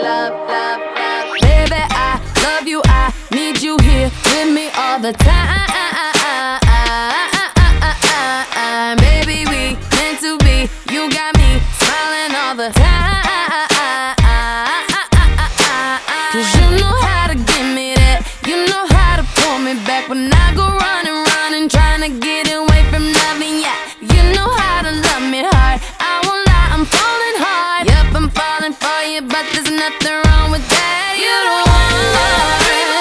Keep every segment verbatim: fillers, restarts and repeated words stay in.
love, love, love. Baby, I love you, I need you here with me all the time. Baby, we meant to be, you got me smiling all the time. Cause you know how to give me that, you know how to pull me back when I go running, running, trying to get away from loving ya. You know how to love me hard, I won't lie, I'm falling hard. Yup, I'm falling for you, but there's nothing wrong with that. You don't want love.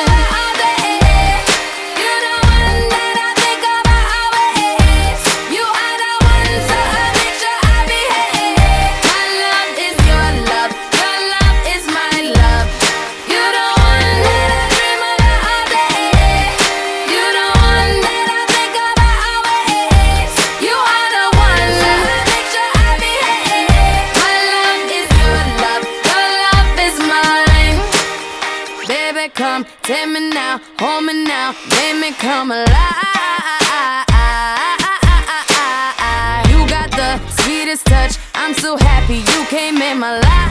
Come, take me now, hold me now, make me come alive. You got the sweetest touch, I'm so happy you came in my life.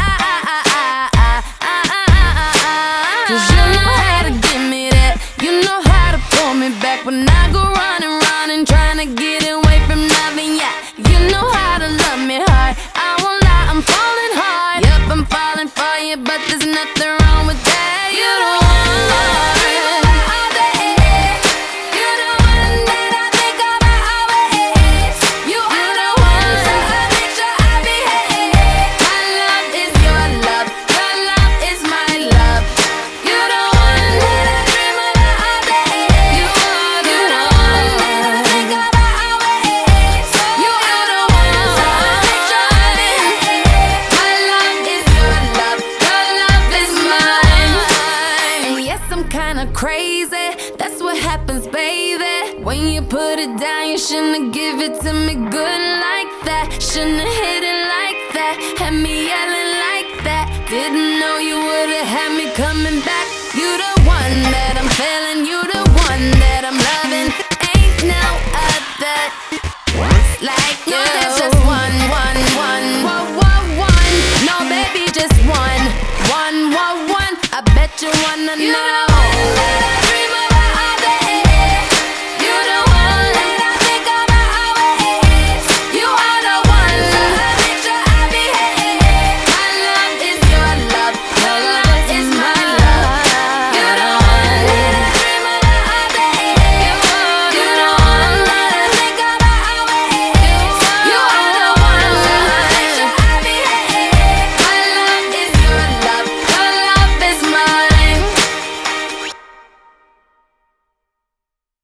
Cause you know how to give me that, you know how to pull me back when I go running, running, trying to get away from loving ya. You know how to love me hard, I won't lie, I'm falling hard. Yup, I'm falling for you, but there's nothing wrong with that. You don't kinda crazy, that's what happens, baby. When you put it down, you shouldn't give it to me good like that. Shouldn't hit it like that, had me yelling like that. Didn't know you would've had me coming back. You the one that I'm feeling, you the one that I'm loving. Ain't no other like you. No, there's just one, one, one, one, one, one. No, baby, just one, one, one, one. I bet you wanna know.